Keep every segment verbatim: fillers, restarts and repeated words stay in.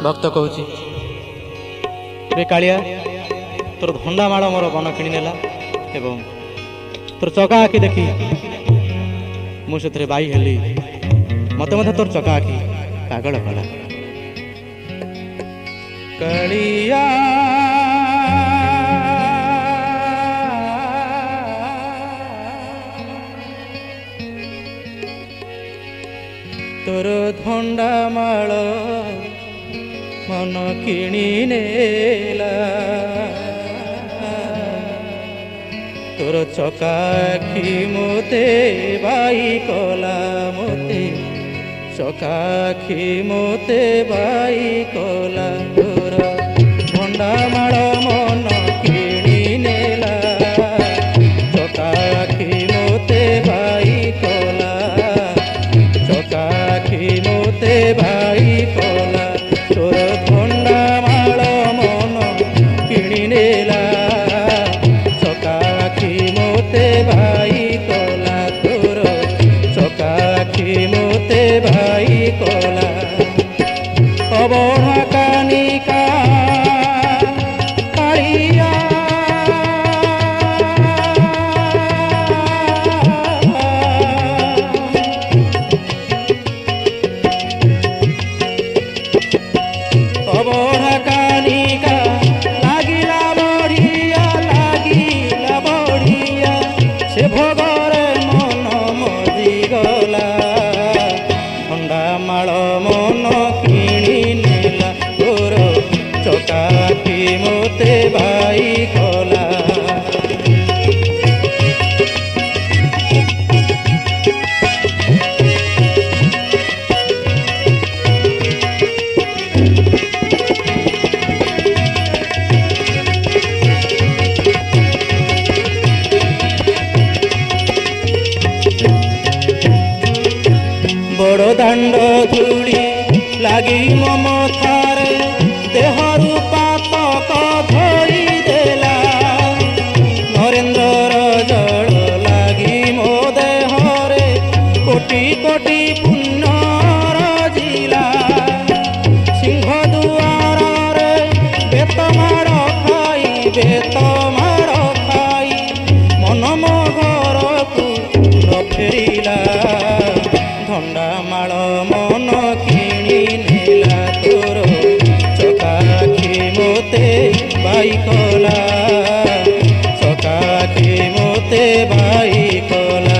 भक्त कहूँ रे कालिया तोर धंडा माड़ मोर बन कि नेला एवं तोर चका आखि देखी मुझे बाई हेली मत मत तोर चका आखि पागल कला कालिया तोर धंडा माल मन किणी नेला तोर चकाखी मोते बाई कला मोते चकाखी मोते बाई कला तोर धंडा माल मन किणी नेला चकाखी मोते बाई कला चकाखी मोते बाई कला तोर धंडा माल मन किणी नेला चकाखी मोते बाई कला तोर चकाखी मोते बाई कला अबढ़ा कानिका कालिया अबढ़ा कानिका लागिला बढ़िया लागिला बढ़िया से भोगरे मन मरिगला धंडा माल मन किणी नेला तोर चकाखी मोते बाई कला बड़ दाण्ड धूली लगी मम थारे देहरु पातक धोई देला नरेन्द्र जल लगी मो देहरे कोटि कोटि पुण्य रजिला सिंह दुआर रे बेत माड़ खाई बेत माड़ खाई मन मो घर को न फेरिला धंडा माल मन किणी नेला तोर चकाखी मोते बाई कला चकाखी मोते बाई कला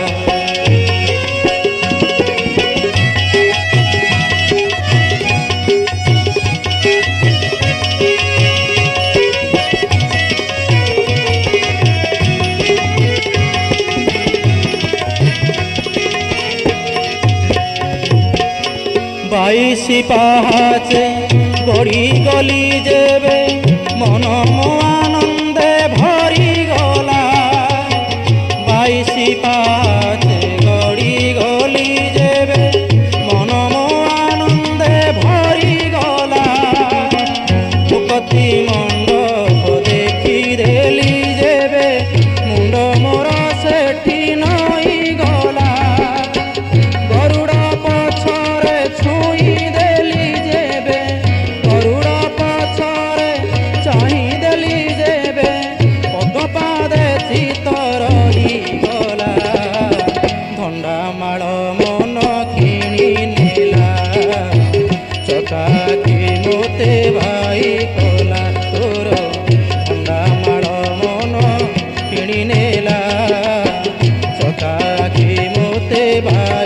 बाईसी पहाचे गड़ी गली जेबे मन मो आनंदे भरी गला बाईसी पहाचे गड़ी गली जेबे मन मो आनंदे भरी गला मुकती मंडप देखी देली जेबे मुंड मोर सेठी नई गला गरुड़ा पछरे छुई देली जेबे गरुड़ा पछरे चाही देली जेबे पद पादे चित रही गला धंडा माल मन किणी नेला चकाखी मोते बाई कला तोर धंडा माल मन किणी नेला चकाखी मोते बाई